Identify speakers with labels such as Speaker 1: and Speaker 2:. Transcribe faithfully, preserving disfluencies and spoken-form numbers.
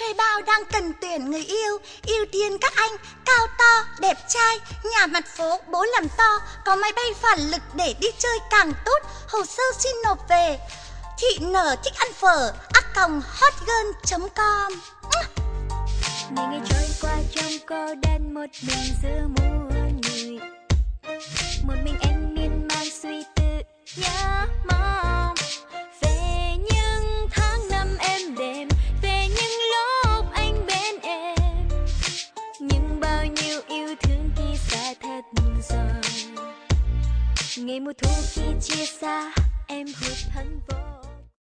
Speaker 1: Thuê bao đang cần tuyển người yêu, ưu tiên các anh cao to, đẹp trai, nhà mặt phố, bố làm to, có máy bay phản lực để đi chơi càng tốt. Hồ sơ xin nộp về thị nở thích ăn phở a còng hotgirl chấm com.
Speaker 2: Ngày ngày trôi qua trong cô đơn một mình giữa muôn người, một mình em miên man suy tư nhớ mong về những tháng năm êm đềm, về những lúc anh bên em, nhưng bao nhiêu yêu thương khi xa thật rồi. Ngày mùa thu khi chia xa em hụt hẫng vô